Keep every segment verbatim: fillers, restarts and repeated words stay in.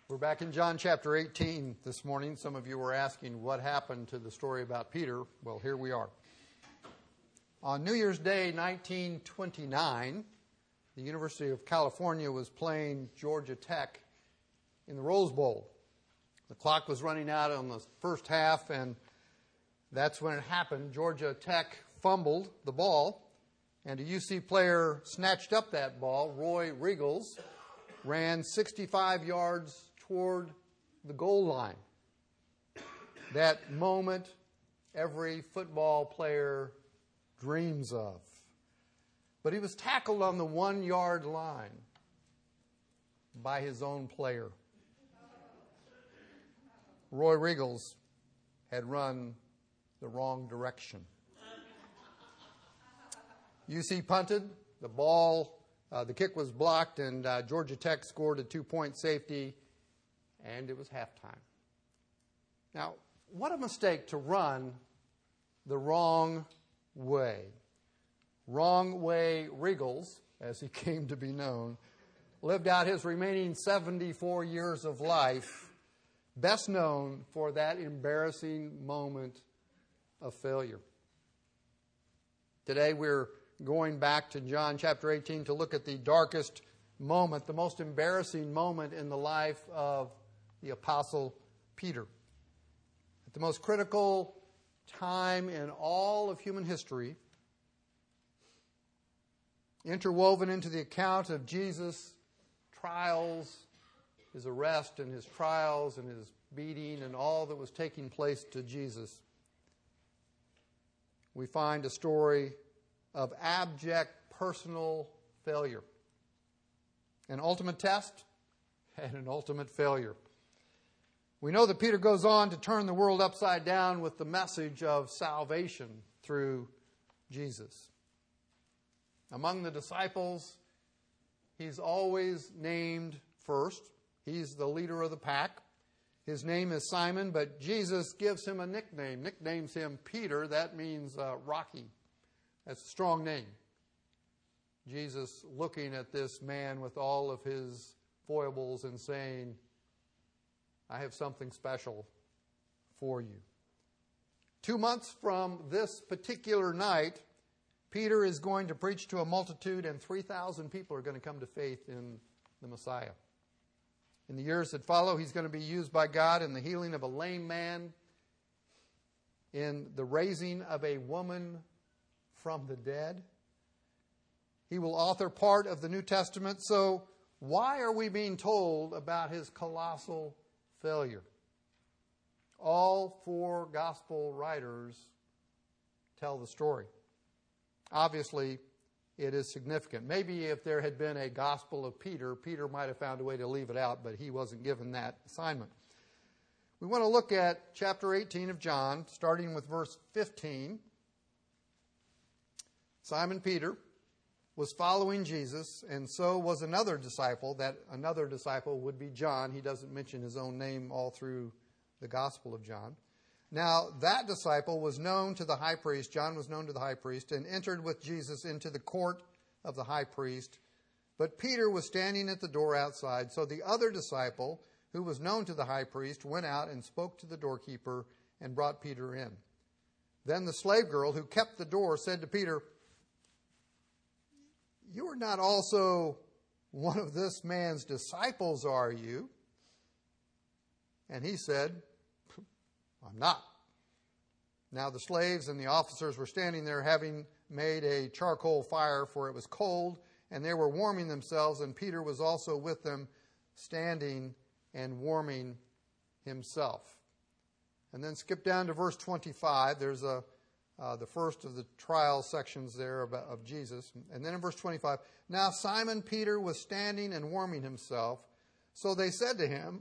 We're back in John chapter eighteen this morning. Some of you were asking what happened to the story about Peter. Well, here we are. On New Year's Day, nineteen twenty-nine, the University of California was playing Georgia Tech in the Rose Bowl. The clock was running out on the first half, and that's when it happened. Georgia Tech fumbled the ball, and a U C player snatched up that ball. Roy Riegels ran sixty-five yards toward the goal line. That moment every football player dreams of. But he was tackled on the one-yard line by his own player. Roy Riegels had run the wrong direction. U C punted. The ball, uh, the kick was blocked, and uh, Georgia Tech scored a two-point safety, and it was halftime. Now, what a mistake to run the wrong way. Wrong Way Riegels, as he came to be known, lived out his remaining seventy-four years of life, best known for that embarrassing moment of failure. Today we're going back to John chapter eighteen to look at the darkest moment, the most embarrassing moment in the life of the Apostle Peter. At the most critical time in all of human history, interwoven into the account of Jesus' trials, his arrest and his trials and his beating and all that was taking place to Jesus, we find a story of abject personal failure. An ultimate test and an ultimate failure. We know that Peter goes on to turn the world upside down with the message of salvation through Jesus. Among the disciples, he's always named first. He's the leader of the pack. His name is Simon, but Jesus gives him a nickname, nicknames him Peter. That means uh, Rocky. That's a strong name. Jesus looking at this man with all of his foibles and saying, I have something special for you. Two months from this particular night, Peter is going to preach to a multitude, and three thousand people are going to come to faith in the Messiah. In the years that follow, he's going to be used by God in the healing of a lame man, in the raising of a woman from the dead. He will author part of the New Testament. So why are we being told about his colossal failure? All four gospel writers tell the story. Obviously, it is significant. Maybe if there had been a gospel of Peter, Peter might have found a way to leave it out, but he wasn't given that assignment. We want to look at chapter eighteen of John, starting with verse fifteen. Simon Peter was following Jesus, and so was another disciple. That another disciple would be John. He doesn't mention his own name all through the Gospel of John. Now, that disciple was known to the high priest. John was known to the high priest and entered with Jesus into the court of the high priest. But Peter was standing at the door outside. So the other disciple, who was known to the high priest, went out and spoke to the doorkeeper and brought Peter in. Then the slave girl who kept the door said to Peter, You are not also one of this man's disciples, are you? And he said, I'm not. Now the slaves and the officers were standing there, having made a charcoal fire, for it was cold, and they were warming themselves, and Peter was also with them, standing and warming himself. And then skip down to verse twenty-five. There's a uh, the first of the trial sections there of, of Jesus. And then in verse twenty-five, Now Simon Peter was standing and warming himself. So they said to him,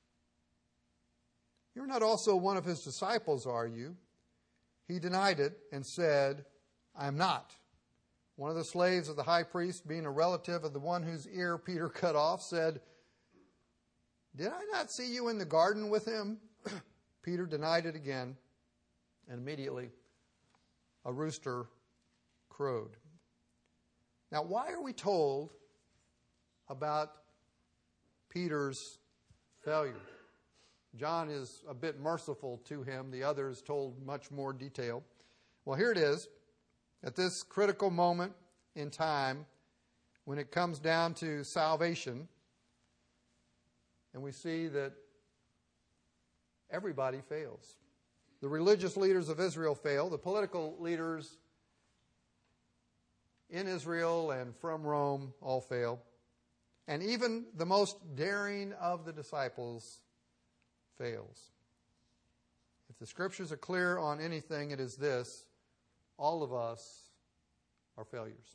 You're not also one of his disciples, are you? He denied it and said, I am not. One of the slaves of the high priest, being a relative of the one whose ear Peter cut off, said, Did I not see you in the garden with him? Peter denied it again, and immediately a rooster crowed. Now, why are we told about Peter's failure. John is a bit merciful to him. The others told much more detail. Well, here it is. At this critical moment in time, when it comes down to salvation, and we see that everybody fails. The religious leaders of Israel fail. The political leaders in Israel and from Rome all fail. And even the most daring of the disciples fails. If the Scriptures are clear on anything, it is this: all of us are failures.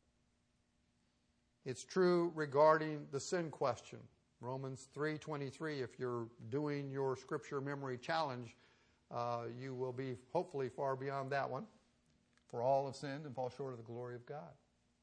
It's true regarding the sin question. Romans three twenty-three, if you're doing your Scripture memory challenge, uh, you will be hopefully far beyond that one. For all have sinned and fall short of the glory of God.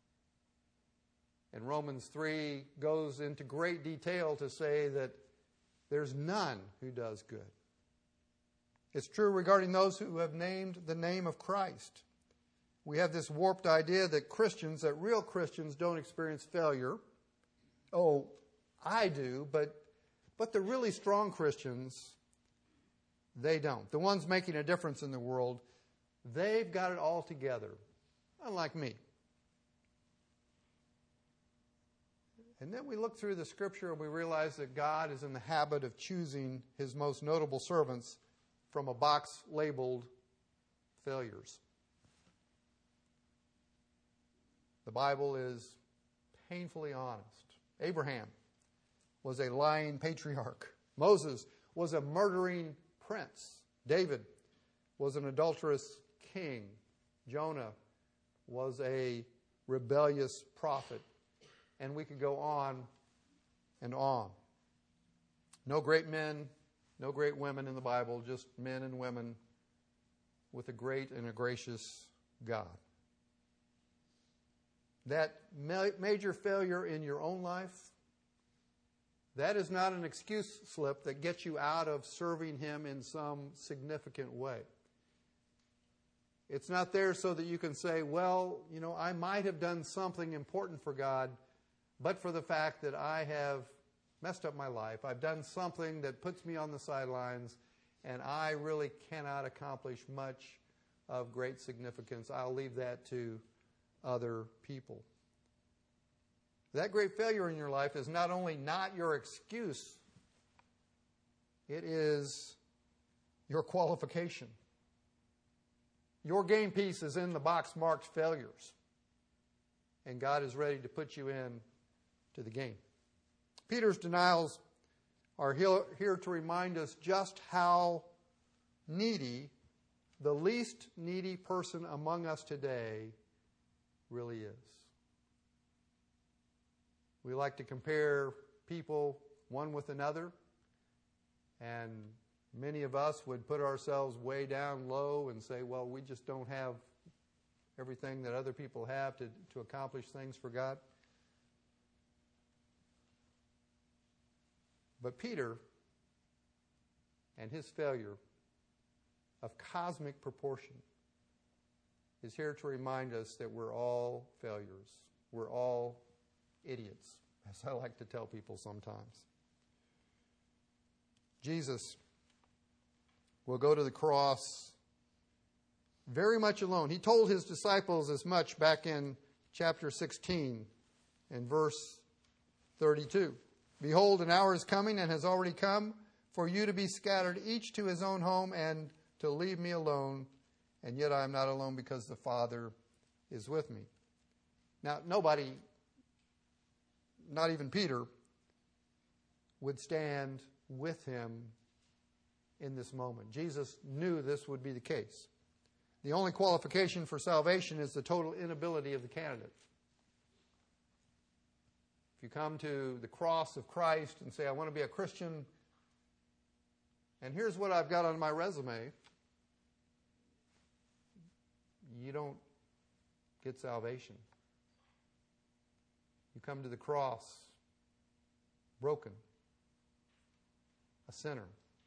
And Romans three goes into great detail to say that there's none who does good. It's true regarding those who have named the name of Christ. We have this warped idea that Christians, that real Christians, don't experience failure. Oh, I do, but but the really strong Christians, they don't. The ones making a difference in the world, they've got it all together, unlike me. And then we look through the Scripture and we realize that God is in the habit of choosing His most notable servants from a box labeled failures. The Bible is painfully honest. Abraham was a lying patriarch. Moses was a murdering prince. David was an adulterous king. Jonah was a rebellious prophet. And we could go on and on. No great men, no great women in the Bible, just men and women with a great and a gracious God. That ma- major failure in your own life, that is not an excuse slip that gets you out of serving Him in some significant way. It's not there so that you can say, well, you know, I might have done something important for God, but for the fact that I have messed up my life, I've done something that puts me on the sidelines, and I really cannot accomplish much of great significance. I'll leave that to other people. That great failure in your life is not only not your excuse, it is your qualification. Your game piece is in the box marked failures, and God is ready to put you in to the game. Peter's denials are here to remind us just how needy the least needy person among us today really is. We like to compare people one with another, and many of us would put ourselves way down low and say, well, we just don't have everything that other people have to, to accomplish things for God. But Peter and his failure of cosmic proportion is here to remind us that we're all failures. We're all idiots, as I like to tell people sometimes. Jesus will go to the cross very much alone. He told His disciples as much back in chapter sixteen and verse thirty-two. Behold, an hour is coming and has already come for you to be scattered, each to his own home, and to leave me alone. And yet I am not alone, because the Father is with me. Now, nobody, not even Peter, would stand with him in this moment. Jesus knew this would be the case. The only qualification for salvation is the total inability of the candidate. If you come to the cross of Christ and say, I want to be a Christian, and here's what I've got on my resume, you don't get salvation. You come to the cross broken, a sinner,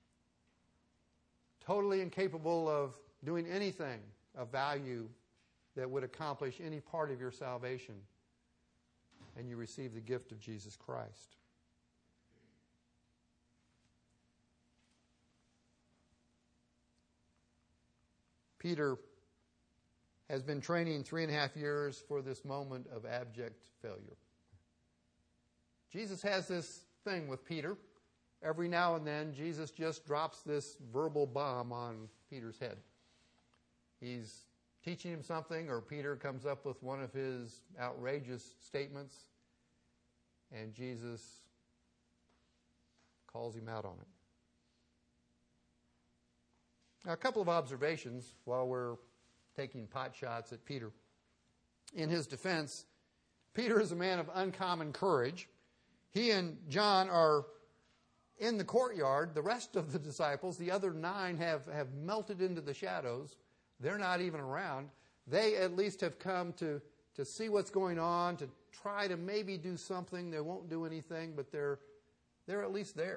totally incapable of doing anything of value that would accomplish any part of your salvation, and you receive the gift of Jesus Christ. Peter has been training three and a half years for this moment of abject failure. Jesus has this thing with Peter. Every now and then, Jesus just drops this verbal bomb on Peter's head. He's teaching him something, or Peter comes up with one of his outrageous statements, and Jesus calls him out on it. Now, a couple of observations while we're taking pot shots at Peter. In his defense, Peter is a man of uncommon courage. He and John are in the courtyard. The rest of the disciples, the other nine, have, have melted into the shadows. They're not even around. They at least have come to, to see what's going on, to try to maybe do something. They won't do anything, but they're, they're at least there.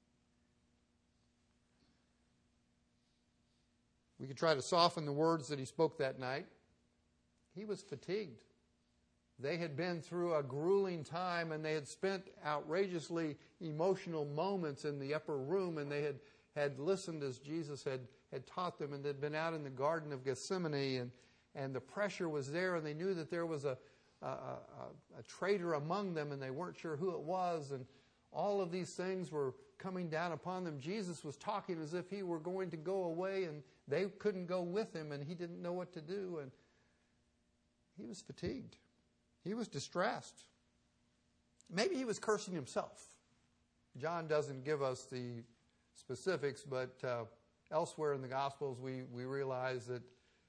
We could try to soften the words that he spoke that night. He was fatigued. They had been through a grueling time, and they had spent outrageously emotional moments in the upper room, and they had, had listened as Jesus had, had taught them, and they'd been out in the Garden of Gethsemane, and, and the pressure was there, and they knew that there was a, a, a, a traitor among them, and they weren't sure who it was, and all of these things were coming down upon them. Jesus was talking as if he were going to go away, and they couldn't go with him, and he didn't know what to do, and he was fatigued. He was distressed. Maybe he was cursing himself. John doesn't give us the specifics, but uh, elsewhere in the Gospels we, we realize that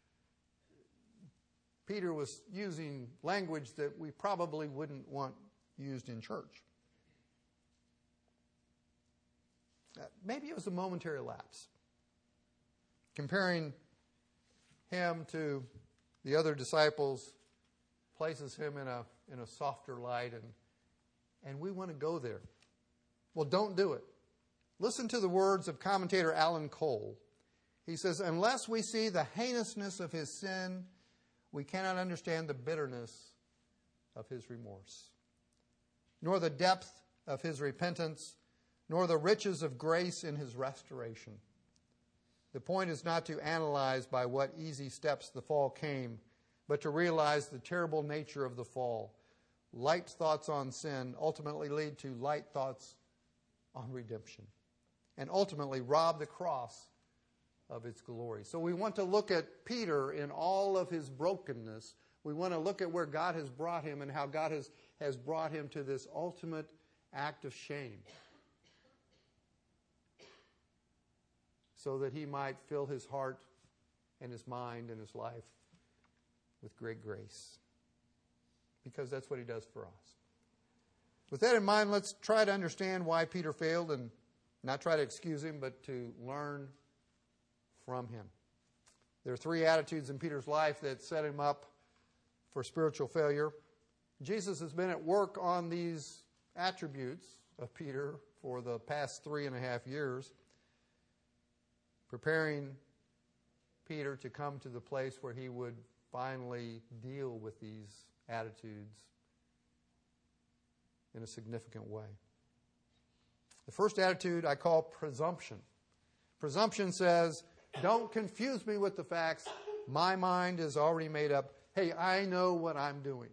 Peter was using language that we probably wouldn't want used in church. Uh, maybe it was a momentary lapse. Comparing him to the other disciples places him in a in a softer light, and and we want to go there. Well, don't do it. Listen to the words of commentator Alan Cole. He says, unless we see the heinousness of his sin, we cannot understand the bitterness of his remorse, nor the depth of his repentance, nor the riches of grace in his restoration. The point is not to analyze by what easy steps the fall came, but to realize the terrible nature of the fall. Light thoughts on sin ultimately lead to light thoughts on redemption, and ultimately rob the cross of its glory. So we want to look at Peter in all of his brokenness. We want to look at where God has brought him and how God has, has brought him to this ultimate act of shame, so that he might fill his heart and his mind and his life with great grace, because that's what he does for us. With that in mind, let's try to understand why Peter failed, and not try to excuse him, but to learn from him. There are three attitudes in Peter's life that set him up for spiritual failure. Jesus has been at work on these attributes of Peter for the past three and a half years, preparing Peter to come to the place where he would finally deal with these attitudes in a significant way. The first attitude I call presumption. Presumption says, don't confuse me with the facts. My mind is already made up. Hey, I know what I'm doing.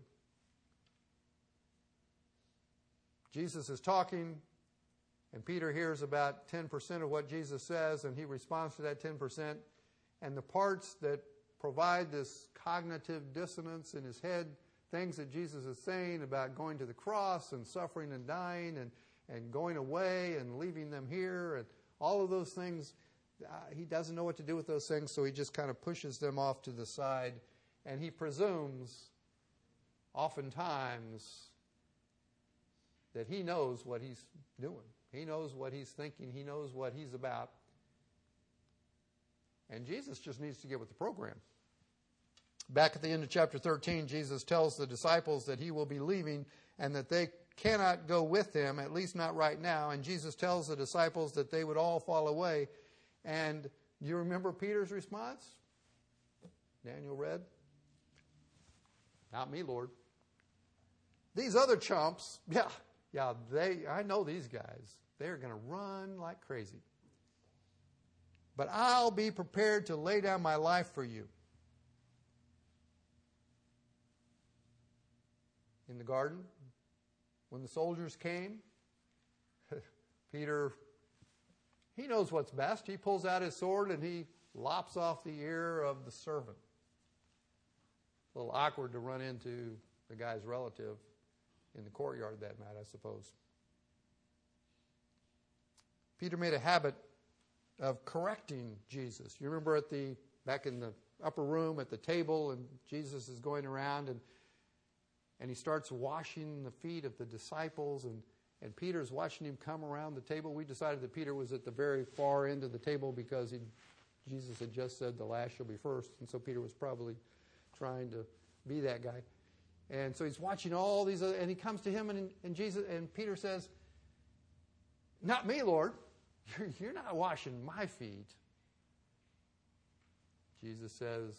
Jesus is talking, and Peter hears about ten percent of what Jesus says, and he responds to that ten percent. And the parts that provide this cognitive dissonance in his head, things that Jesus is saying about going to the cross and suffering and dying and, and going away and leaving them here, and all of those things, uh, he doesn't know what to do with those things, so he just kind of pushes them off to the side, and he presumes oftentimes that he knows what he's doing. He knows what he's thinking. He knows what he's about. And Jesus just needs to get with the program. Back at the end of chapter thirteen, Jesus tells the disciples that he will be leaving and that they cannot go with him, at least not right now. And Jesus tells the disciples that they would all fall away. And do you remember Peter's response? Daniel read, "Not me, Lord. These other chumps, yeah, yeah, they. I know these guys. They're going to run like crazy." but I'll be prepared to lay down my life for you. In the garden, when the soldiers came, Peter, he knows what's best. He pulls out his sword and he lops off the ear of the servant. A little awkward to run into the guy's relative in the courtyard that night, I suppose. Peter made a habit of correcting Jesus. You remember at the back in the upper room at the table, and Jesus is going around, and and he starts washing the feet of the disciples, and, and Peter's watching him come around the table. We decided that Peter was at the very far end of the table because he, Jesus had just said the last shall be first, and so Peter was probably trying to be that guy. And so he's watching all these other, and he comes to him, and, and Jesus and Peter says, "Not me, Lord. You're, you're not washing my feet." Jesus says,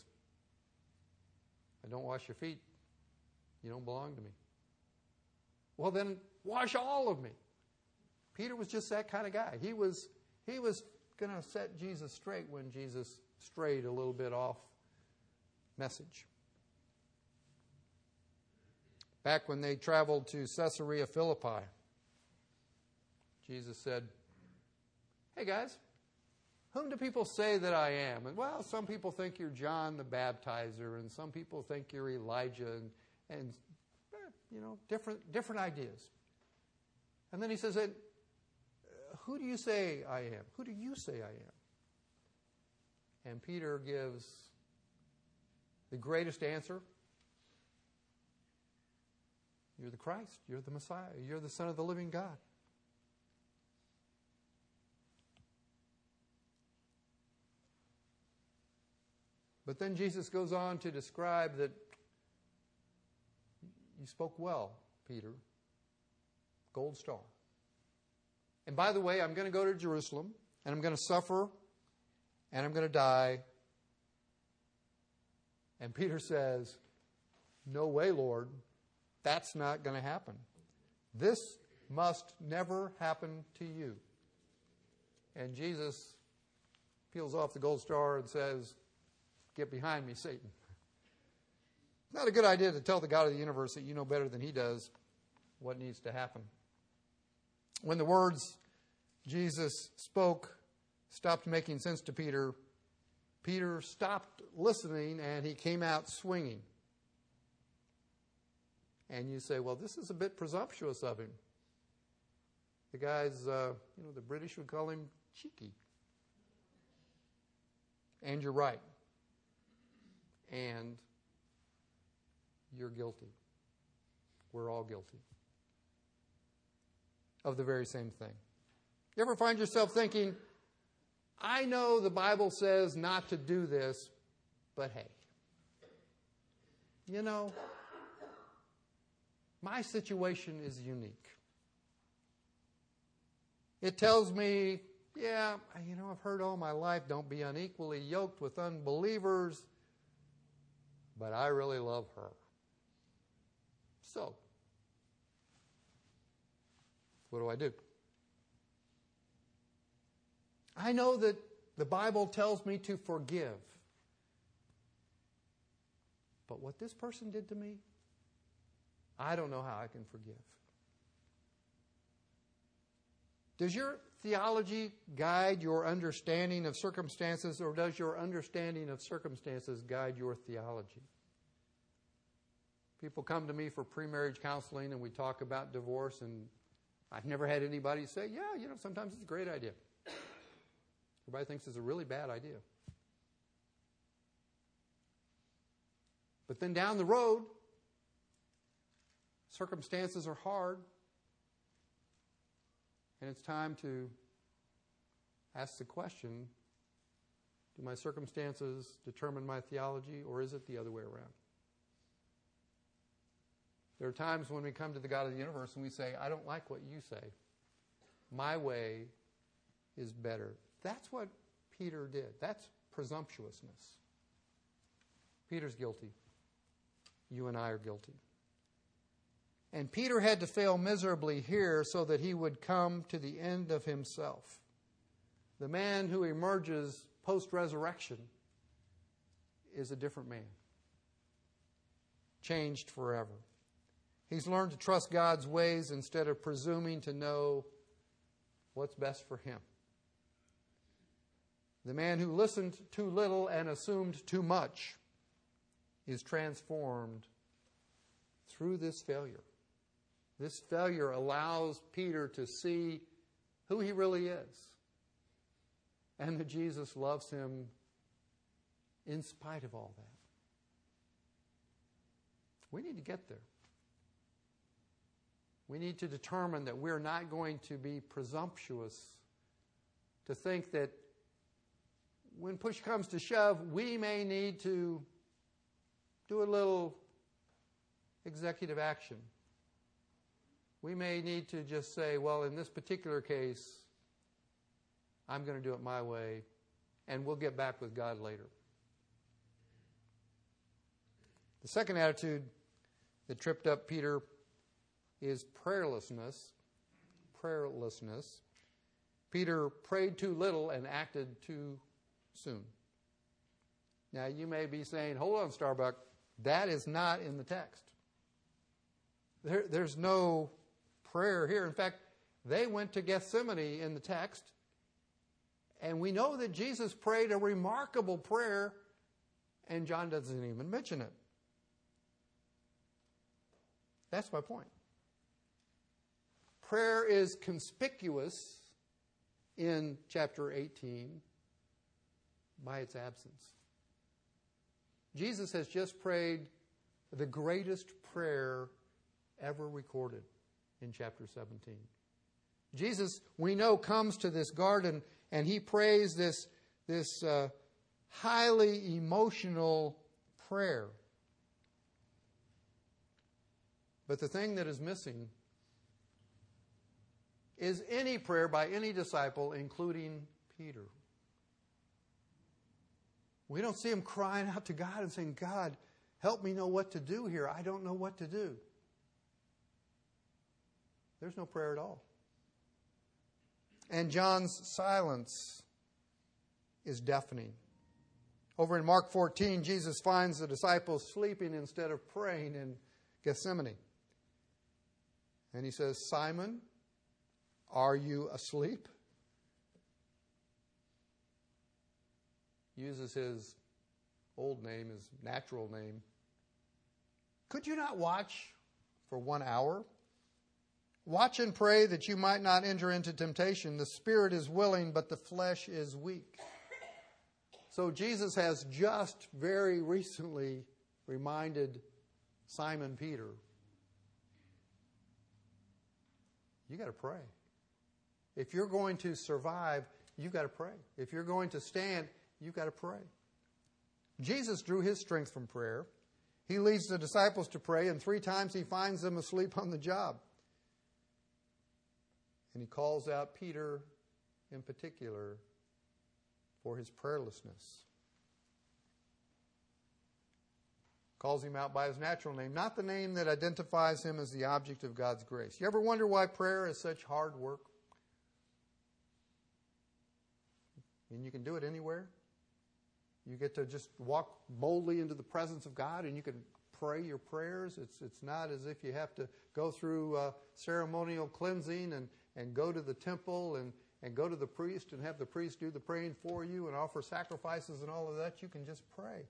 "I don't wash your feet. You don't belong to me." "Well, then wash all of me." Peter was just that kind of guy. He was he was going to set Jesus straight when Jesus strayed a little bit off message. Back when they traveled to Caesarea Philippi, Jesus said, "Hey guys, whom do people say that I am?" And well, some people think you're John the Baptizer, and some people think you're Elijah, and And, you know, different different ideas. And then he says, "And who do you say I am? Who do you say I am?" And Peter gives the greatest answer. "You're the Christ. You're the Messiah. You're the Son of the living God." But then Jesus goes on to describe that, "You spoke well, Peter. Gold star. And by the way, I'm going to go to Jerusalem, and I'm going to suffer, and I'm going to die." And Peter says, "No way, Lord. That's not going to happen. This must never happen to you." And Jesus peels off the gold star and says, "Get behind me, Satan." Not a good idea to tell the God of the universe that you know better than he does what needs to happen. When the words Jesus spoke stopped making sense to Peter, Peter stopped listening and he came out swinging. And you say, well, this is a bit presumptuous of him. The guy's, uh, you know, the British would call him cheeky. And you're right. And you're guilty. We're all guilty of the very same thing. You ever find yourself thinking, I know the Bible says not to do this, but hey, you know, my situation is unique. It tells me, yeah, you know, I've heard all my life, don't be unequally yoked with unbelievers, but I really love her. So, what do I do? I know that the Bible tells me to forgive. But what this person did to me, I don't know how I can forgive. Does your theology guide your understanding of circumstances, or does your understanding of circumstances guide your theology? People come to me for pre-marriage counseling and we talk about divorce, and I've never had anybody say, yeah, you know, sometimes it's a great idea. Everybody thinks it's a really bad idea. But then down the road, circumstances are hard, and it's time to ask the question, do my circumstances determine my theology, or is it the other way around? There are times when we come to the God of the universe and we say, I don't like what you say. My way is better. That's what Peter did. That's presumptuousness. Peter's guilty. You and I are guilty. And Peter had to fail miserably here so that he would come to the end of himself. The man who emerges post-resurrection is a different man, changed forever. He's learned to trust God's ways instead of presuming to know what's best for him. The man who listened too little and assumed too much is transformed through this failure. This failure allows Peter to see who he really is and that Jesus loves him in spite of all that. We need to get there. We need to determine that we're not going to be presumptuous to think that when push comes to shove, we may need to do a little executive action. We may need to just say, well, in this particular case, I'm going to do it my way, and we'll get back with God later. The second attitude that tripped up Peter is prayerlessness. Prayerlessness. Peter prayed too little and acted too soon. Now, you may be saying, hold on, Starbuck, that is not in the text. There, there's no prayer here. In fact, they went to Gethsemane in the text, and we know that Jesus prayed a remarkable prayer, and John doesn't even mention it. That's my point. Prayer is conspicuous in chapter eighteen by its absence. Jesus has just prayed the greatest prayer ever recorded in chapter seventeen. Jesus, we know, comes to this garden and he prays this, this uh, highly emotional prayer. But the thing that is missing is any prayer by any disciple, including Peter. We don't see him crying out to God and saying, God, help me know what to do here. I don't know what to do. There's no prayer at all. And John's silence is deafening. Over in Mark fourteen, Jesus finds the disciples sleeping instead of praying in Gethsemane. And he says, Simon, are you asleep? Uses his old name, his natural name. Could you not watch for one hour? Watch and pray that you might not enter into temptation. The spirit is willing, but the flesh is weak. So Jesus has just very recently reminded Simon Peter, you got to pray. If you're going to survive, you've got to pray. If you're going to stand, you've got to pray. Jesus drew his strength from prayer. He leads the disciples to pray, and three times he finds them asleep on the job. And he calls out Peter in particular for his prayerlessness. Calls him out by his natural name, not the name that identifies him as the object of God's grace. You ever wonder why prayer is such hard work? And you can do it anywhere. You get to just walk boldly into the presence of God and you can pray your prayers. It's it's not as if you have to go through uh, ceremonial cleansing and, and go to the temple and, and go to the priest and have the priest do the praying for you and offer sacrifices and all of that. You can just pray.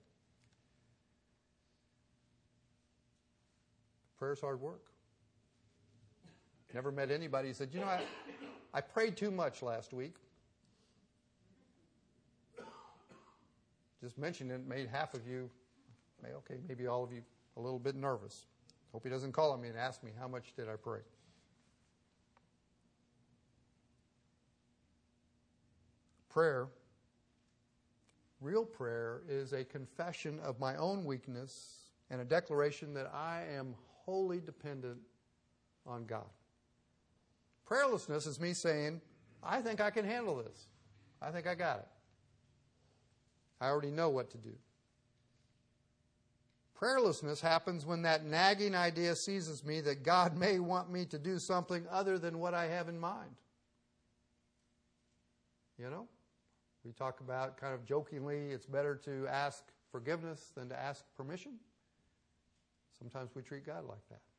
Prayer's hard work. Never met anybody who said, you know, I, I prayed too much last week. Just mentioning it made half of you, okay, maybe all of you a little bit nervous. Hope he doesn't call on me and ask me, how much did I pray? Prayer, real prayer, is a confession of my own weakness and a declaration that I am wholly dependent on God. Prayerlessness is me saying, I think I can handle this. I think I got it. I already know what to do. Prayerlessness happens when that nagging idea seizes me that God may want me to do something other than what I have in mind. You know? We talk about kind of jokingly, it's better to ask forgiveness than to ask permission. Sometimes we treat God like that.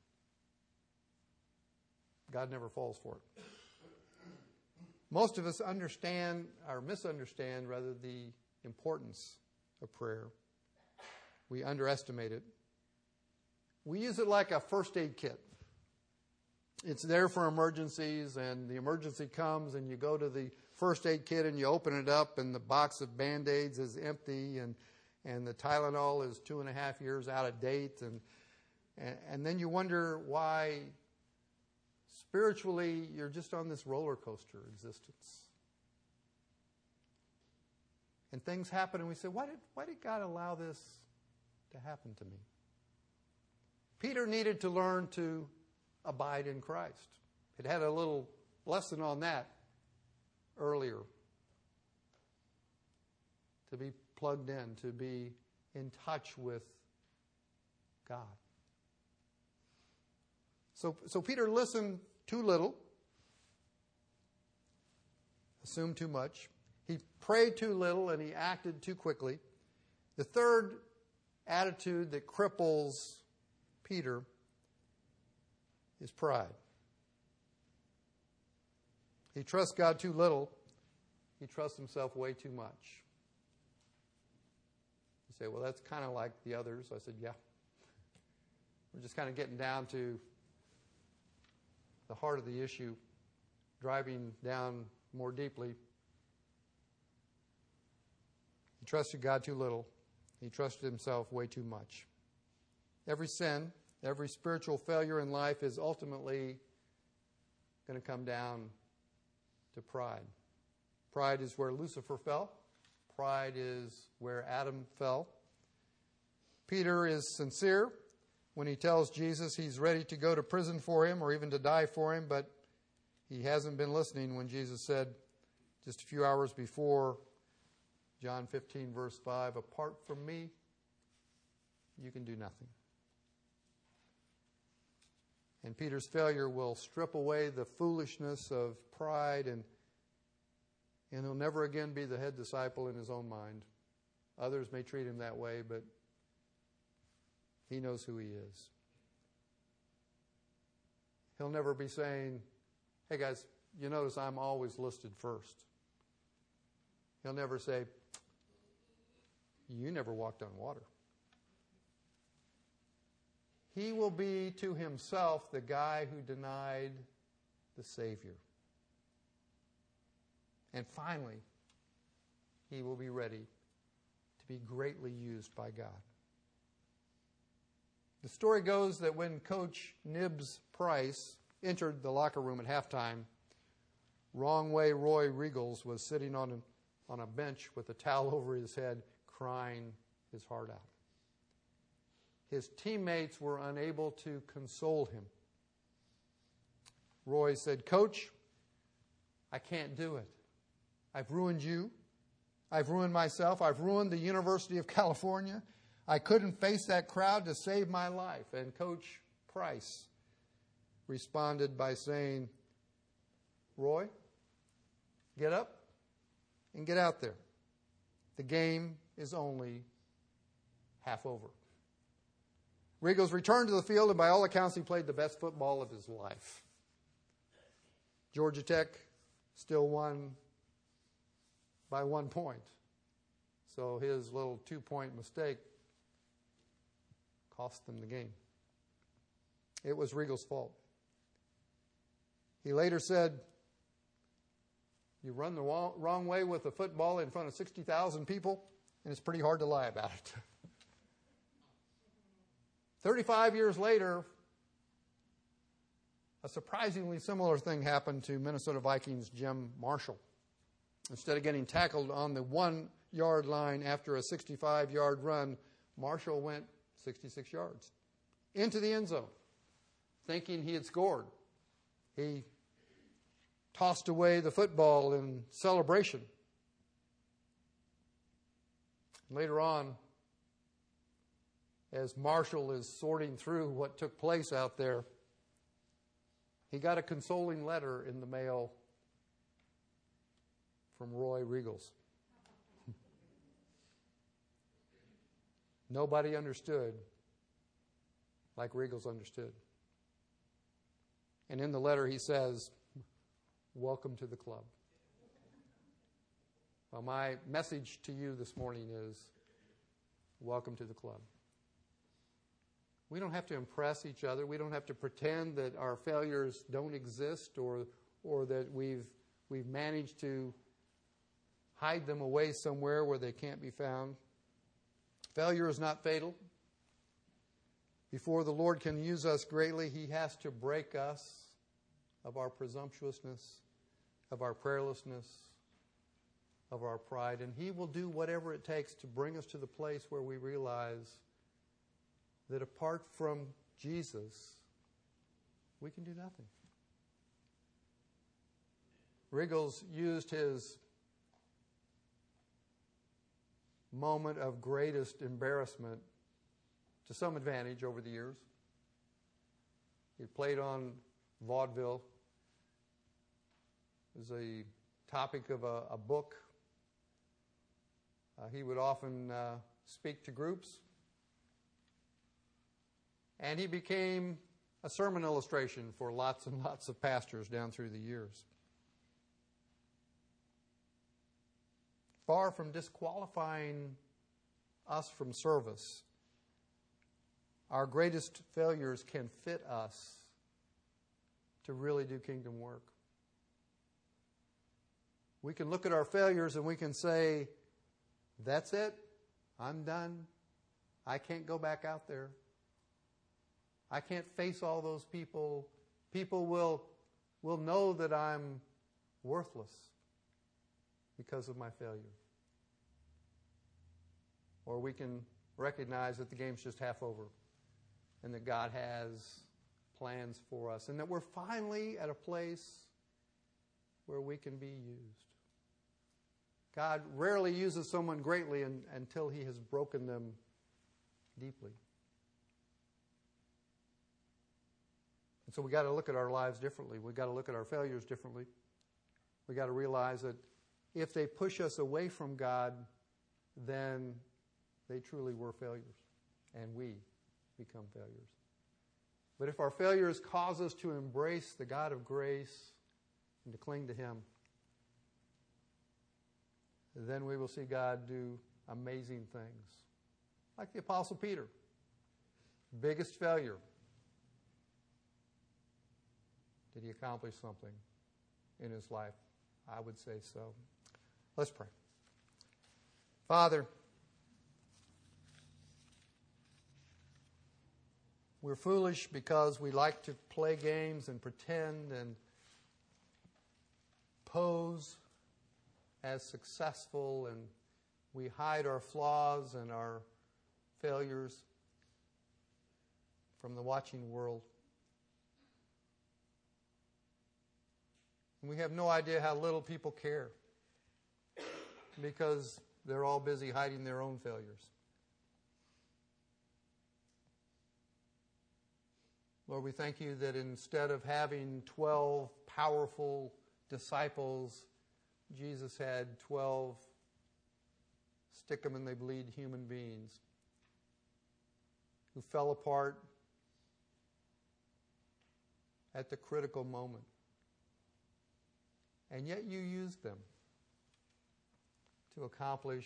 God never falls for it. Most of us understand or misunderstand, rather, the importance of prayer. We underestimate it. We use it like a first aid kit. It's there for emergencies, and the emergency comes, and you go to the first aid kit and you open it up, and the box of Band-Aids is empty, and, and the Tylenol is two and a half years out of date, and, and, and then you wonder why spiritually you're just on this roller coaster existence. And things happen, and we say, why did, why did God allow this to happen to me? Peter needed to learn to abide in Christ. It had a little lesson on that earlier. To be plugged in, to be in touch with God. So, so Peter listened too little, assumed too much. He prayed too little, and he acted too quickly. The third attitude that cripples Peter is pride. He trusts God too little. He trusts himself way too much. You say, well, that's kind of like the others. I said, yeah. We're just kind of getting down to the heart of the issue, driving down more deeply. He trusted God too little. He trusted himself way too much. Every sin, every spiritual failure in life is ultimately going to come down to pride. Pride is where Lucifer fell. Pride is where Adam fell. Peter is sincere when he tells Jesus he's ready to go to prison for him or even to die for him, but he hasn't been listening when Jesus said just a few hours before, John fifteen, verse five, apart from me, you can do nothing. And Peter's failure will strip away the foolishness of pride, and, and he'll never again be the head disciple in his own mind. Others may treat him that way, but he knows who he is. He'll never be saying, hey guys, you notice I'm always listed first. He'll never say, you never walked on water. He will be to himself the guy who denied the Savior. And finally, he will be ready to be greatly used by God. The story goes that when Coach Nibs Price entered the locker room at halftime, Wrong Way Roy Riegels was sitting on a, on a bench with a towel over his head, crying his heart out. His teammates were unable to console him. Roy said, Coach, I can't do it. I've ruined you. I've ruined myself. I've ruined the University of California. I couldn't face that crowd to save my life. And Coach Price responded by saying, Roy, get up and get out there. The game is only half over. Riegels returned to the field, and by all accounts, he played the best football of his life. Georgia Tech still won by one point. So his little two-point mistake cost them the game. It was Riegels' fault. He later said, you run the wrong way with a football in front of sixty thousand people, and it's pretty hard to lie about it. thirty-five years later, a surprisingly similar thing happened to Minnesota Vikings Jim Marshall. Instead of getting tackled on the one-yard line after a sixty-five-yard run, Marshall went sixty-six yards into the end zone, thinking he had scored. He tossed away the football in celebration. Later on, as Marshall is sorting through what took place out there, he got a consoling letter in the mail from Roy Riegels. Nobody understood like Riegels understood. And in the letter he says, welcome to the club. Well, my message to you this morning is, welcome to the club. We don't have to impress each other. We don't have to pretend that our failures don't exist or or that we've we've managed to hide them away somewhere where they can't be found. Failure is not fatal. Before the Lord can use us greatly, He has to break us of our presumptuousness, of our prayerlessness, of our pride. And He will do whatever it takes to bring us to the place where we realize that apart from Jesus, we can do nothing. Riegels used his moment of greatest embarrassment to some advantage over the years. He played on vaudeville. It was a topic of a, a book. Uh, he would often uh, speak to groups. And he became a sermon illustration for lots and lots of pastors down through the years. Far from disqualifying us from service, our greatest failures can fit us to really do kingdom work. We can look at our failures and we can say, that's it, I'm done, I can't go back out there. I can't face all those people. People will, will know that I'm worthless because of my failure. Or we can recognize that the game's just half over and that God has plans for us and that we're finally at a place where we can be used. God rarely uses someone greatly un, until He has broken them deeply. And so we got to look at our lives differently. We've got to look at our failures differently. We've got to realize that if they push us away from God, then they truly were failures, and we become failures. But if our failures cause us to embrace the God of grace and to cling to Him, then we will see God do amazing things. Like the Apostle Peter, biggest failure. Did he accomplish something in his life? I would say so. Let's pray. Father, we're foolish because we like to play games and pretend and pose as successful, and we hide our flaws and our failures from the watching world. And we have no idea how little people care because they're all busy hiding their own failures. Lord, we thank you that instead of having twelve powerful disciples, Jesus had twelve stick 'em and they bleed human beings who fell apart at the critical moment. And yet you used them to accomplish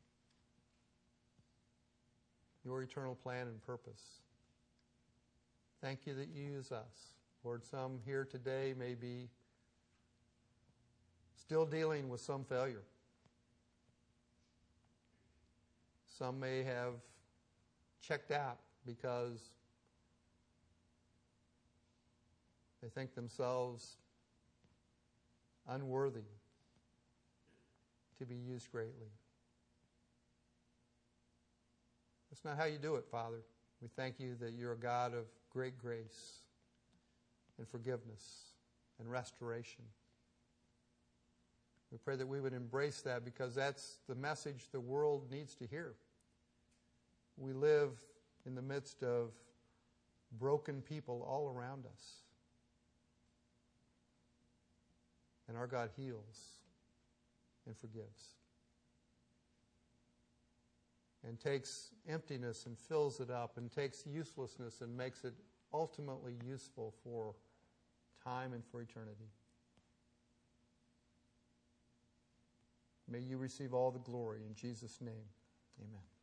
your eternal plan and purpose. Thank you that you use us. Lord, some here today may be still dealing with some failure. Some may have checked out because they think themselves unworthy to be used greatly. That's not how you do it, Father. We thank you that you're a God of great grace and forgiveness and restoration. We pray that we would embrace that because that's the message the world needs to hear. We live in the midst of broken people all around us. And our God heals and forgives. and takes emptiness and fills it up, and takes uselessness and makes it ultimately useful for time and for eternity. May you receive all the glory in Jesus' name. Amen.